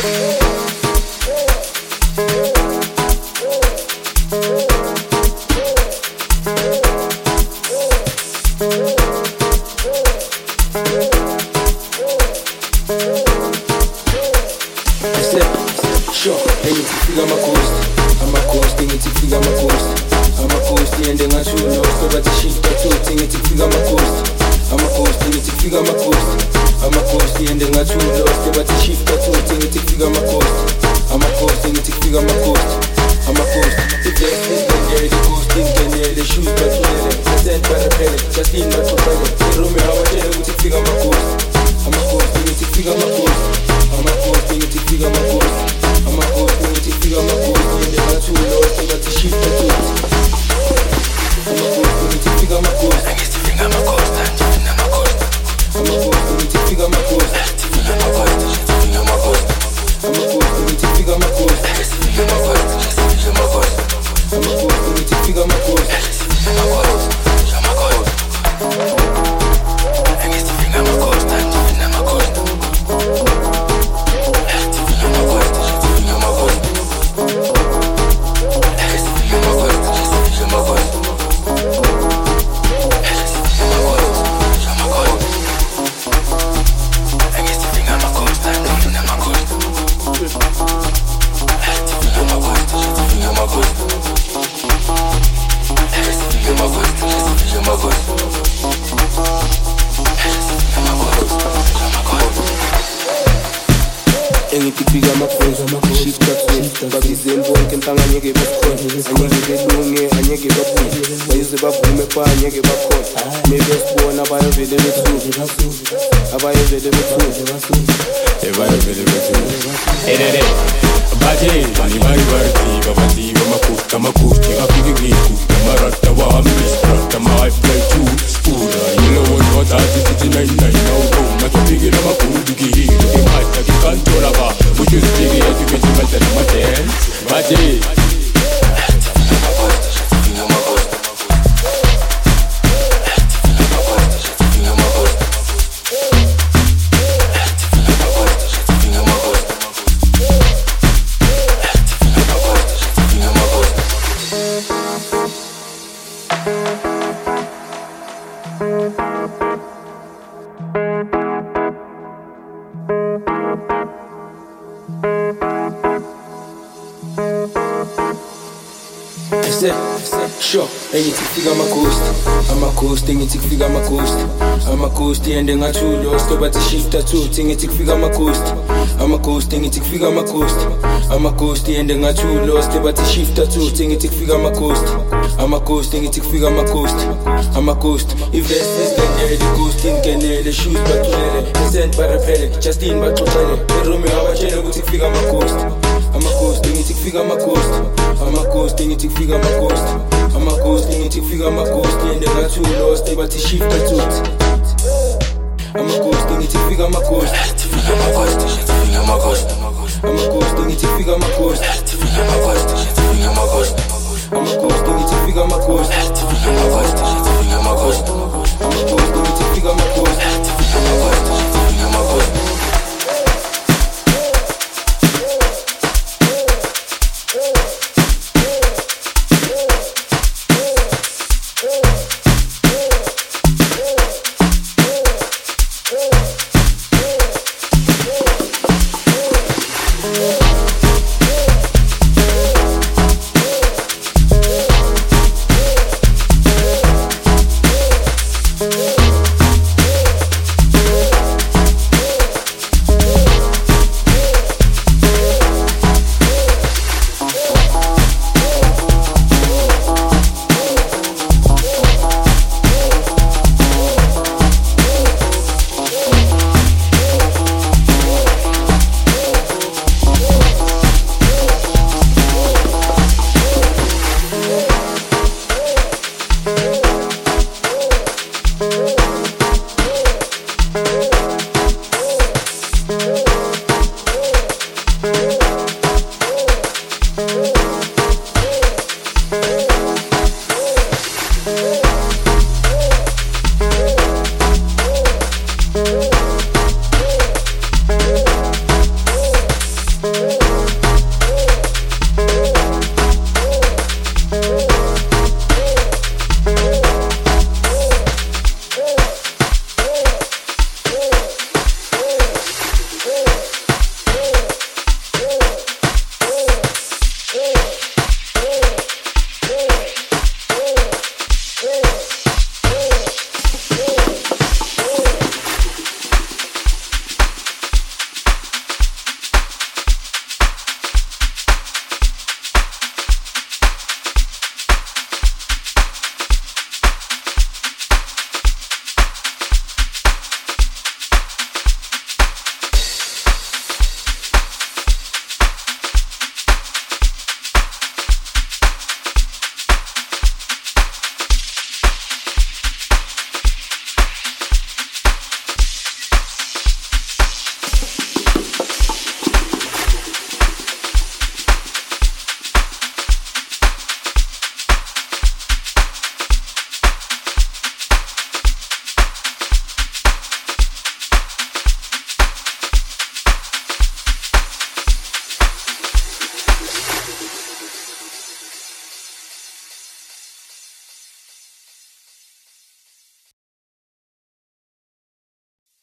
Ende ngathula stop at shift at2 tingithi kufika ama ghost tingithi kufika ama ghost ende ngathula stop at shift at2 tingithi kufika ama ghost tingithi kufika ama ghost if this is the ghost ingenele shoes bathulele send parapele Justin baxoxele eroom awatshele ukuthi kufika ama ghost tingithi kufika ama ghost tingithi kufika ama ghost tingithi kufika ama ghost ende ngathula stop at shift at2 I'm a ghost, think it's a figure, I'm a ghost. I'm a ghost, I'm a ghost. I'm a ghost, think it's a figure, I'm a ghost. I'm a ghost, I'm a ghost. I'm a ghost, think it's a figure, I'm a ghost. I'm a ghost, I'm a ghost. I'm a ghost, think it's a figure, I'm a ghost.